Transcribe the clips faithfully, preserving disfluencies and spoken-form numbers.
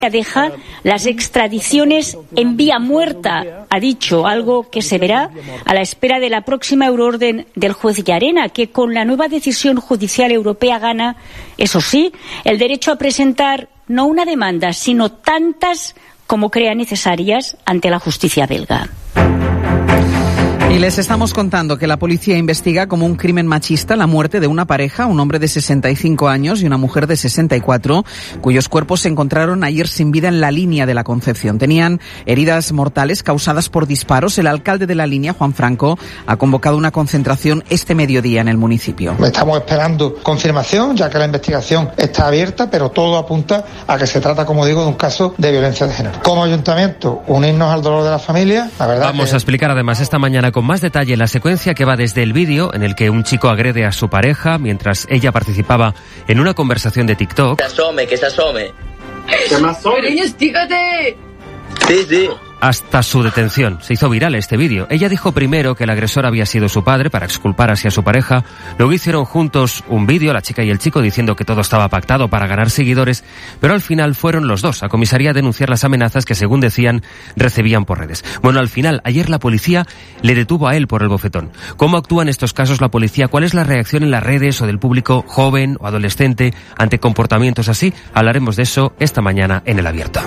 deja las extradiciones en vía muerta, ha dicho, algo que se verá a la espera de la próxima euroorden del juez Llarena, que con la nueva decisión judicial europea gana, eso sí, el derecho a presentar no una demanda, sino tantas como crea necesarias ante la justicia belga. Y les estamos contando que la policía investiga como un crimen machista la muerte de una pareja, un hombre de sesenta y cinco años y una mujer de sesenta y cuatro, cuyos cuerpos se encontraron ayer sin vida en la línea de la Concepción. Tenían heridas mortales causadas por disparos. El alcalde de la línea, Juan Franco, ha convocado una concentración este mediodía en el municipio. Estamos esperando confirmación, ya que la investigación está abierta, pero todo apunta a que se trata, como digo, de un caso de violencia de género. Como ayuntamiento, unirnos al dolor de la familia. La verdad Vamos que... a explicar además esta mañana con más detalle la secuencia que va desde el vídeo en el que un chico agrede a su pareja mientras ella participaba en una conversación de TikTok. Que se asome, que se asome. ¡Que me asome! ¡Niño, estígate! Sí, sí. Hasta su detención. Se hizo viral este vídeo. Ella dijo primero que el agresor había sido su padre para exculpar así a su pareja. Luego hicieron juntos un vídeo, la chica y el chico, diciendo que todo estaba pactado para ganar seguidores, pero al final fueron los dos a comisaría a denunciar las amenazas que, según decían, recibían por redes. Bueno, al final, ayer la policía le detuvo a él por el bofetón. ¿Cómo actúa en estos casos la policía? ¿Cuál es la reacción en las redes o del público joven o adolescente ante comportamientos así? Hablaremos de eso esta mañana en El Abierto.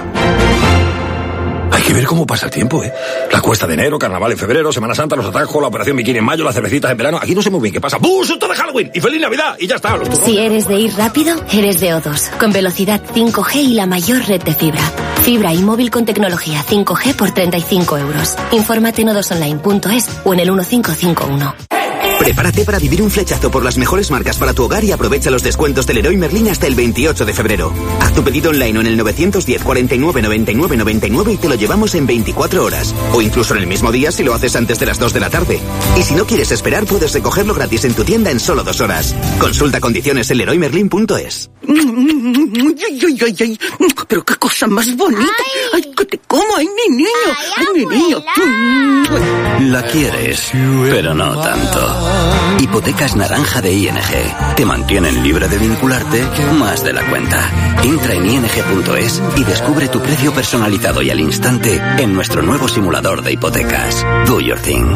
Hay que ver cómo pasa el tiempo, ¿eh? La cuesta de enero, carnaval en febrero, Semana Santa, los atajos, la operación bikini en mayo, las cervecitas en verano. Aquí no sé muy bien qué pasa. ¡Bum! ¡Susto de Halloween! ¡Y feliz Navidad! Y ya está. Los si eres de ir rápido, eres de O dos. Con velocidad cinco G y la mayor red de fibra. Fibra y móvil con tecnología cinco G por treinta y cinco euros. Infórmate en o dos online punto es o en el uno cinco cinco uno. Prepárate para vivir un flechazo por las mejores marcas para tu hogar y aprovecha los descuentos del Leroy Merlin hasta el veintiocho de febrero. Haz tu pedido online o en el nueve uno cero, cuarenta y nueve, noventa y nueve, noventa y nueve y te lo llevamos en veinticuatro horas. O incluso en el mismo día si lo haces antes de las dos de la tarde. Y si no quieres esperar, puedes recogerlo gratis en tu tienda en solo dos horas. Consulta condiciones en leroy merlin punto es. Ay, ay, ay, ay. Pero qué cosa más bonita. Ay, ay, que te como, ay, mi niño. Ay, ay mi niño. La quieres, pero no tanto. Hipotecas naranja de I N G. Te mantienen libre de vincularte más de la cuenta. Entra en i n g punto es y descubre tu precio personalizado y al instante en nuestro nuevo simulador de hipotecas. Do your thing.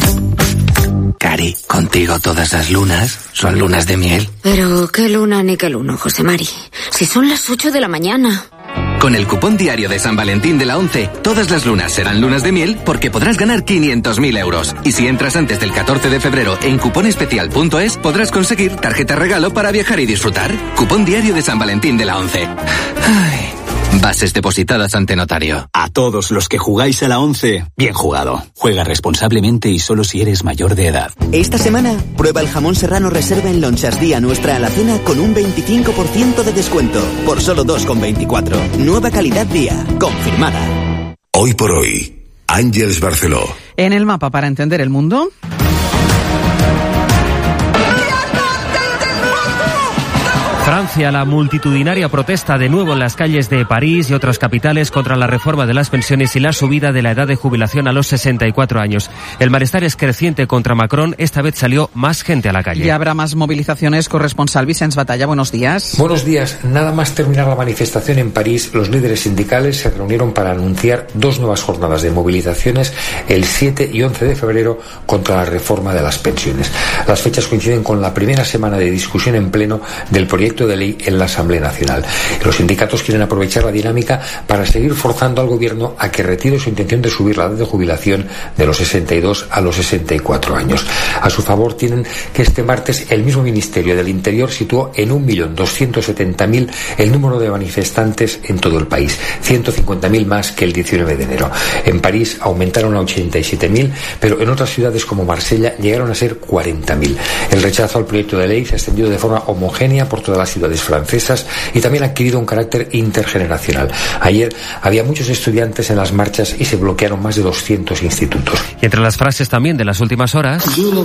Cari, contigo todas las lunas son lunas de miel. Pero qué luna ni qué luno, José Mari. Si son las ocho de la mañana. Con el cupón diario de San Valentín de la ONCE, todas las lunas serán lunas de miel porque podrás ganar quinientos mil euros. Y si entras antes del catorce de febrero en cuponespecial punto es, podrás conseguir tarjeta regalo para viajar y disfrutar. Cupón diario de San Valentín de la ONCE. Ay. Bases depositadas ante notario. A todos los que jugáis a la ONCE, bien jugado. Juega responsablemente y solo si eres mayor de edad. Esta semana, prueba el jamón serrano reserva en Lonchas Día Nuestra Alacena con un veinticinco por ciento de descuento. Por solo dos con veinticuatro. Nueva calidad día. Confirmada. Hoy por hoy, Ángeles Barceló. En el mapa para entender el mundo. Francia, la multitudinaria protesta de nuevo en las calles de París y otras capitales contra la reforma de las pensiones y la subida de la edad de jubilación a los sesenta y cuatro años. El malestar es creciente contra Macron. Esta vez salió más gente a la calle. Y habrá más movilizaciones. Corresponsal Vicens Batalla, buenos días. Buenos días. Nada más terminar la manifestación en París, los líderes sindicales se reunieron para anunciar dos nuevas jornadas de movilizaciones el siete y once de febrero contra la reforma de las pensiones. Las fechas coinciden con la primera semana de discusión en pleno del proyecto de ley en la Asamblea Nacional. Los sindicatos quieren aprovechar la dinámica para seguir forzando al gobierno a que retire su intención de subir la edad de jubilación de los sesenta y dos a los sesenta y cuatro años. A su favor tienen que este martes el mismo Ministerio del Interior situó en un millón doscientos setenta mil el número de manifestantes en todo el país, ciento cincuenta mil más que el diecinueve de enero. En París aumentaron a ochenta y siete mil, pero en otras ciudades como Marsella llegaron a ser cuarenta mil. El rechazo al proyecto de ley se ha extendido de forma homogénea por todas las ciudades francesas y también ha adquirido un carácter intergeneracional. Ayer había muchos estudiantes en las marchas y se bloquearon más de doscientos institutos. Y entre las frases también de las últimas horas,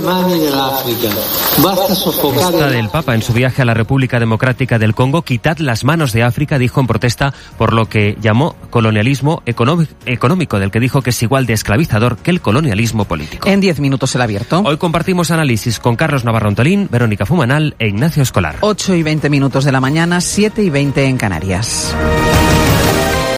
esta del Papa en su viaje a la República Democrática del Congo: quitad las manos de África, dijo en protesta por lo que llamó colonialismo económico, del que dijo que es igual de esclavizador que el colonialismo político. En diez minutos el abierto. Hoy compartimos análisis con Carlos Navarro Antolín, Verónica Fumanal e Ignacio Escolar. ocho y veinte minutos de la mañana, siete y veinte en Canarias.